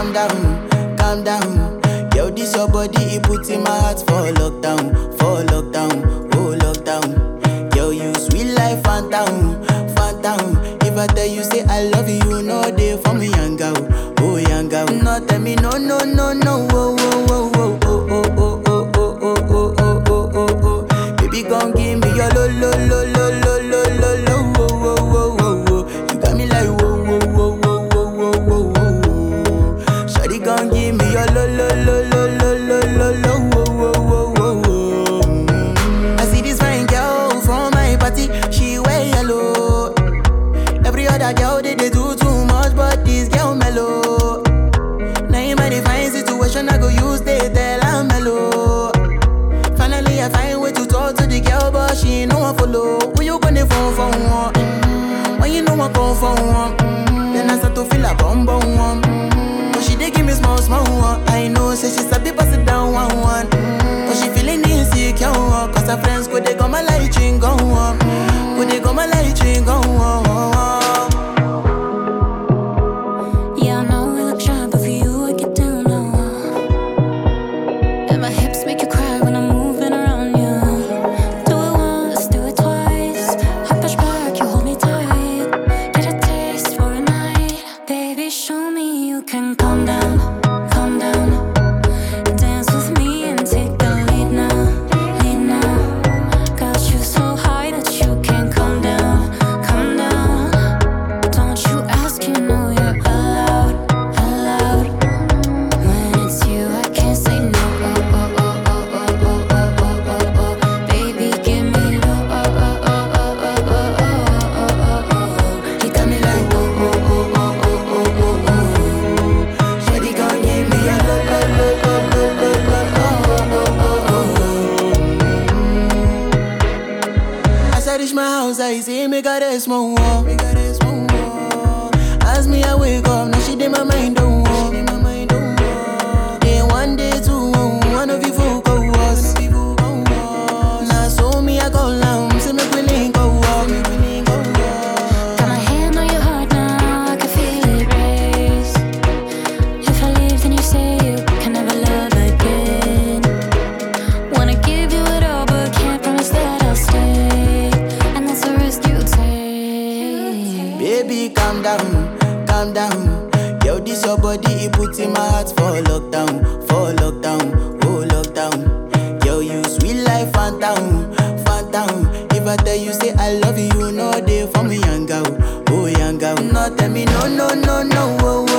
calm down. Yo, this your body, it puts in my heart for lockdown, oh lockdown. Yo, you sweet life, phantom, phantom. If I tell you say I love you, you know they for me, young girl, oh young girl. No, tell me no, no, no, no, oh, oh, oh, oh, oh, oh, oh, oh, oh, oh, oh, oh, oh, oh, oh. Baby, gon' give me your lo, lo, lo, lo, lo, lo, lo, lo, oh, oh, oh, oh, oh. You got me like whoa, whoa, whoa, whoa, whoa, whoa, whoa, whoa. Shawty gon' give me your lo, lo, lo, lo, lo, lo, lo, lo, oh, oh, oh, oh, oh. I see this fine girl from my party, she wear yellow. Every other girl they do too much, but this girl mellow. Now in my fine situation, I go use they tell I'm mellow. Finally I find way to talk to the girl, but she ain't no one follow. Who you gonna phone for one? When you know I come for one, then I start to feel a bum bum one. But she dey give me small small one. I know say she sabi pass it down one one. But she feeling insecure one, cause her friends go they go my light ring go on, go they go my light ring go on. Yeah, I know we look shy, but for you I get down low. And my hips make you cry when I'm moving around you. Do it once, do it twice. I push back, you hold me tight. Get a taste for a night. Baby, show me you can calm down, calm down. Dance with me and take the lead now, lead now. Got you so high that you can't calm down, calm down. Don't you ask, you know you're allowed, allowed. When it's you, I can't say no. Oh, oh, oh, oh, oh, oh, oh, oh, oh, oh. Baby, give me low. Oh, oh, oh, oh, oh, oh, oh, oh, oh, oh. You got me like oh, oh, oh, oh, oh, oh, oh, oh. Shawty gon' give me a low, low, low, low, low, low, low, oh, oh, oh, oh. As I reach my house, I see me got a small wall. As me I wake up, now she did my mind don't walk. Day one, day two, one of you folk go was. Now so me I call now, say me we link go walk. Got my hand on your heart now, I can feel it race. If I leave, then you say you can never love again. Wanna give you it all, but can't promise that I'll stay. And that's a risk you take. Baby, calm down, calm down. Yo, this your body, it puts in my heart for lockdown, oh lockdown. Yo, you sweet life, phantom, phantom. If I tell you say I love you, you know they for me, young girl, oh young girl. No, tell me no, no, no, no, oh,